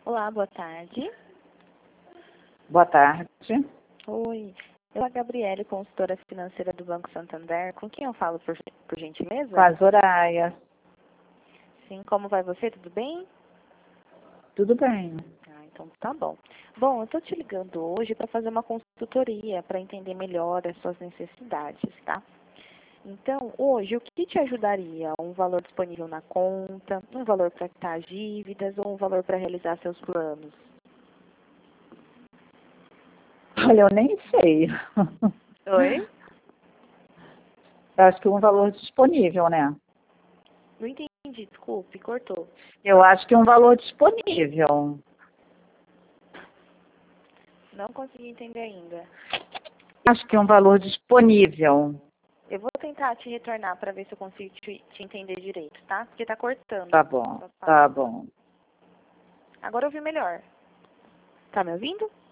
Olá, boa tarde. Boa tarde. Oi, eu sou a Gabriele, consultora financeira do Banco Santander. Com quem eu falo, por gentileza? Com a Zoraia. Sim, como vai você? Tudo bem? Tudo bem. Então tá bom. Bom, eu tô te ligando hoje para fazer uma consultoria, para entender melhor as suas necessidades, tá? Então, hoje, o que te ajudaria? Um valor disponível na conta, um valor para quitar as dívidas ou um valor para realizar seus planos? Olha, eu nem sei. Oi? Eu acho que um valor disponível, né? Não entendi, desculpe, cortou. Eu acho que um valor disponível. Não consegui entender ainda. Acho que um valor disponível. Eu vou tentar te retornar para ver se eu consigo te entender direito, tá? Porque tá cortando. Tá bom, Sua tá fala. bom. Agora eu ouvi melhor. Tá me ouvindo?